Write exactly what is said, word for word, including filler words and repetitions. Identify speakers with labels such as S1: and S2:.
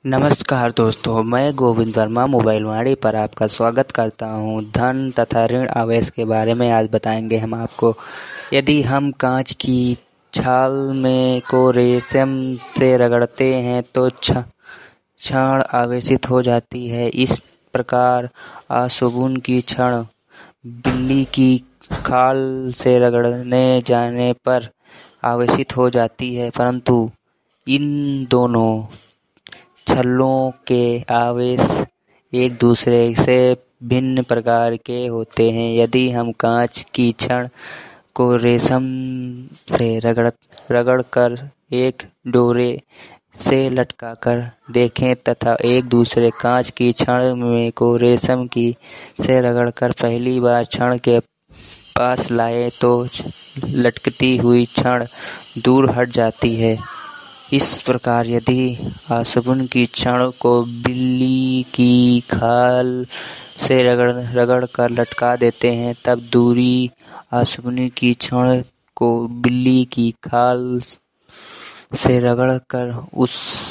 S1: नमस्कार दोस्तों, मैं गोविंद वर्मा मोबाइल वाणी पर आपका स्वागत करता हूं। धन तथा ऋण आवेश के बारे में आज बताएंगे हम आपको। यदि हम कांच की छाल में को रेशम से रगड़ते हैं तो क्षण आवेशित हो जाती है। इस प्रकार अशुभन की क्षण बिल्ली की खाल से रगड़ने जाने पर आवेशित हो जाती है, परंतु इन दोनों छल्लों के आवेश एक दूसरे से भिन्न प्रकार के होते हैं। यदि हम कांच की छड़ को रेशम से रगड़ रगड़कर एक डोरे से लटकाकर देखें तथा एक दूसरे कांच की छड़ में को रेशम की से रगड़कर पहली बार छड़ के पास लाए तो लटकती हुई छड़ दूर हट जाती है। इस प्रकार यदि अशुभन की छड़ को बिल्ली की खाल से रगड़ रगड़ कर लटका देते हैं, तब दूरी अशुभन की छड़ को बिल्ली की खाल से रगड़ कर उस